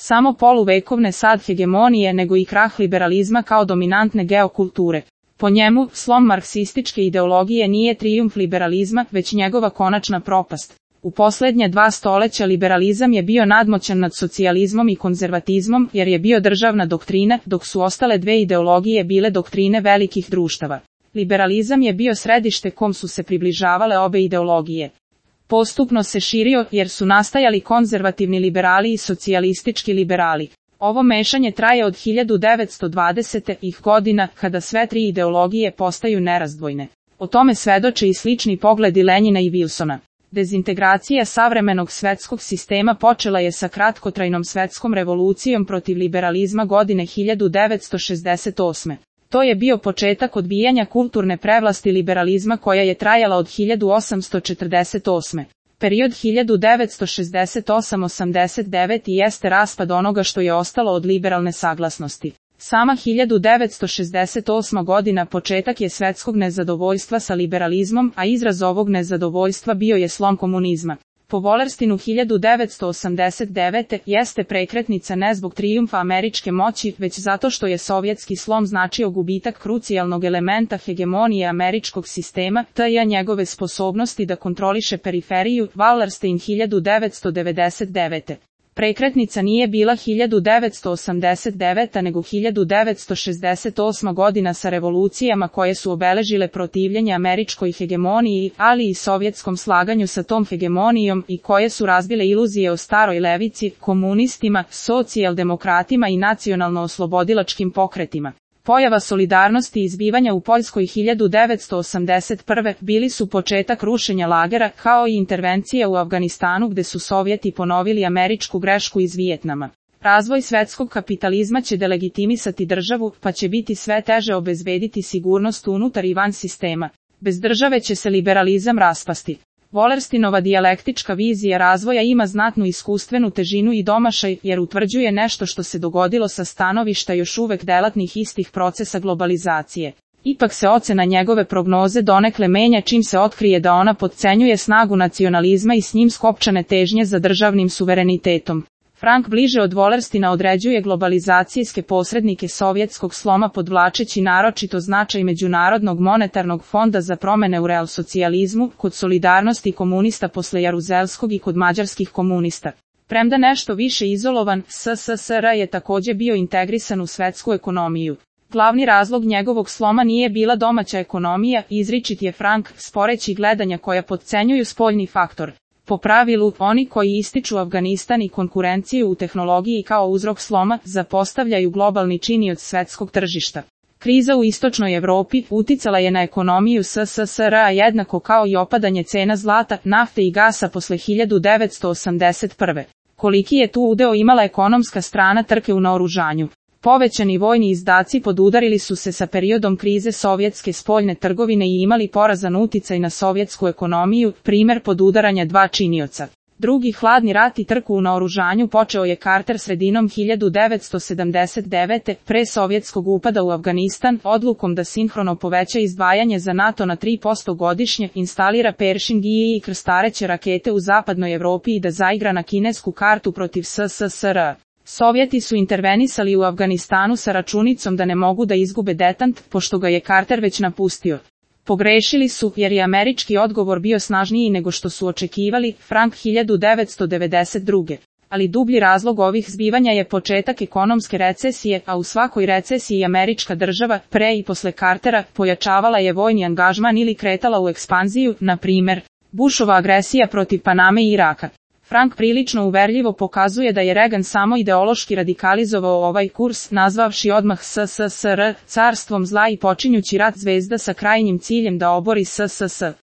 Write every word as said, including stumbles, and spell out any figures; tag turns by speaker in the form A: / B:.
A: samo poluvekovne sad hegemonije nego i krah liberalizma kao dominantne geokulture. Po njemu, slom marksističke ideologije nije trijumf liberalizma, već njegova konačna propast. U posljednje dva stoleća liberalizam je bio nadmoćan nad socijalizmom i konzervatizmom jer je bio državna doktrina, dok su ostale dve ideologije bile doktrine velikih društava. Liberalizam je bio središte kom su se približavale obe ideologije. Postupno se širio jer su nastajali konzervativni liberali i socijalistički liberali. Ovo mešanje traje od hiljadu devetsto dvadesetih godina, kada sve tri ideologije postaju nerazdvojne. O tome svedoče i slični pogledi Lenjina i Wilsona. Dezintegracija savremenog svetskog sistema počela je sa kratkotrajnom svetskom revolucijom protiv liberalizma godine hiljadu devetsto šezdeset osme. To je bio početak odbijanja kulturne prevlasti liberalizma koja je trajala od hiljadu osamsto četrdeset osme. Period hiljadu devetsto šezdeset osam do osamdeset devete jeste raspad onoga što je ostalo od liberalne saglasnosti. Sama hiljadu devetsto šezdeset osma godina početak je svetskog nezadovoljstva sa liberalizmom, a izraz ovog nezadovoljstva bio je slom komunizma. Po Wallersteinu hiljadu devetsto osamdeset devete jeste prekretnica ne zbog trijumfa američke moći, već zato što je sovjetski slom značio gubitak krucijalnog elementa hegemonije američkog sistema, te njegove sposobnosti da kontroliše periferiju. Wallerstein hiljadu devetsto devedeset devete. Prekretnica nije bila hiljadu devetsto osamdeset deveta nego hiljadu devetsto šezdeset osma godina sa revolucijama koje su obeležile protivljenje američkoj hegemoniji, ali i sovjetskom slaganju sa tom hegemonijom i koje su razbile iluzije o staroj levici, komunistima, socijaldemokratima i nacionalno-oslobodilačkim pokretima. Pojava solidarnosti i izbivanja u Poljskoj hiljadu devetsto osamdeset prve bili su početak rušenja lagera, kao i intervencija u Afganistanu gde su Sovjeti ponovili američku grešku iz Vijetnama. Razvoj svetskog kapitalizma će delegitimisati državu, pa će biti sve teže obezbediti sigurnost unutar i van sistema. Bez države će se liberalizam raspasti. Wallersteinova dijalektička vizija razvoja ima znatnu iskustvenu težinu i domašaj jer utvrđuje nešto što se dogodilo sa stanovišta još uvek delatnih istih procesa globalizacije. Ipak se ocena njegove prognoze donekle menja čim se otkrije da ona potcenjuje snagu nacionalizma i s njim skopčane težnje za državnim suverenitetom. Frank bliže od Wallersteina određuje globalizacijske posrednike sovjetskog sloma podvlačeći naročito značaj Međunarodnog monetarnog fonda za promene u realsocijalizmu, kod solidarnosti komunista posle Jaruzelskog i kod mađarskih komunista. Premda nešto više izolovan, S S S R je takođe bio integrisan u svetsku ekonomiju. Glavni razlog njegovog sloma nije bila domaća ekonomija, izričit je Frank, sporeći gledanja koja potcenjuju spoljni faktor. Po pravilu, oni koji ističu Afganistan i konkurenciju u tehnologiji kao uzrok sloma, zapostavljaju globalni činioc svetskog tržišta. Kriza u istočnoj Evropi uticala je na ekonomiju S S S R jednako kao i opadanje cena zlata, nafte i gasa posle hiljadu devetsto osamdeset prve. Koliki je tu udeo imala ekonomska strana trke u naoružanju? Povećani vojni izdaci podudarili su se sa periodom krize sovjetske spoljne trgovine i imali porazan uticaj na sovjetsku ekonomiju, primer podudaranja dva činioca. Drugi hladni rat i trku u naoružanju počeo je Carter sredinom hiljadu devetsto sedamdeset devete. pre sovjetskog upada u Afganistan, odlukom da sinhrono poveća izdvajanje za NATO na tri posto godišnje, instalira Pershing i krstareće rakete u zapadnoj Evropi i da zaigra na kinesku kartu protiv S S S R. Sovjeti su intervenisali u Afganistanu sa računicom da ne mogu da izgube detant, pošto ga je Carter već napustio. Pogrešili su, jer je američki odgovor bio snažniji nego što su očekivali, Frank hiljadu devetsto devedeset druge. Ali dublji razlog ovih zbivanja je početak ekonomske recesije, a u svakoj recesiji američka država, pre i posle Cartera, pojačavala je vojni angažman ili kretala u ekspanziju, na primer, Bushova agresija protiv Paname i Iraka. Frank prilično uverljivo pokazuje da je Reagan samo ideološki radikalizovao ovaj kurs, nazvavši odmah S S S R carstvom zla i počinjući rat zvezda sa krajnjim ciljem da obori S S S.